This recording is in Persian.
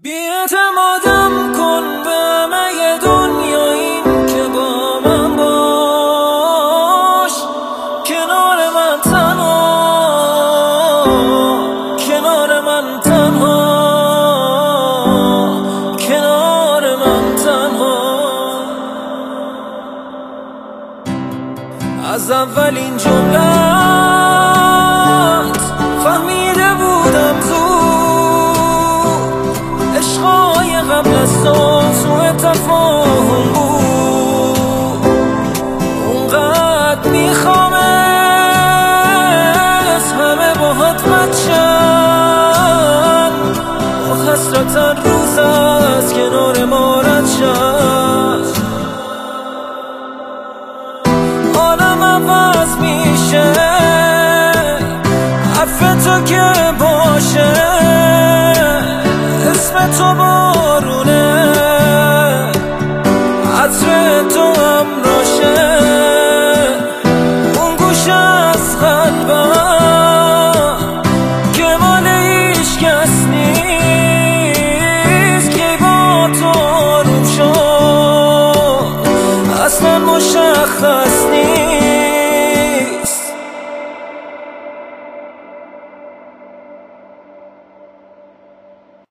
بی‌اعتمادم کن به همه دنیا، این که با من باش، کنار من تنها، کنار من تنها، کنار من تنها. از اولین جملت فهمیده بودم عشقای قبل از تو سوء تفاهم بود. اونقدر میخوام از همه باهات بچم، با حسرتن روز از کنار ما رد شد. حالم عوض میشه حرف تو که باشه، اسم تو با